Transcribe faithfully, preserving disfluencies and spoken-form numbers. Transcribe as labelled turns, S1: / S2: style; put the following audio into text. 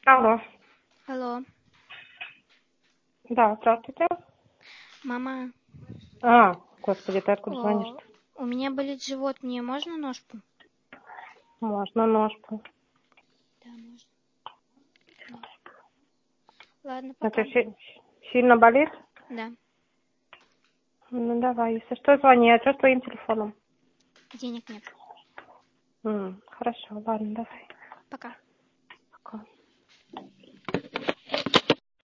S1: Алло.
S2: Алло.
S1: Да, здравствуйте.
S2: Мама.
S1: А, господи, ты откуда
S2: О,
S1: звонишь-то?
S2: у меня болит живот, мне можно ножку?
S1: Можно ножку.
S2: Да, можно. Ножку. Ладно,
S1: А
S2: пока.
S1: ты си- сильно болит?
S2: Да.
S1: Ну, давай, если что, звони. А что с твоим телефоном?
S2: Денег нет.
S1: М, хорошо, ладно, давай.
S2: Пока.
S1: Пока.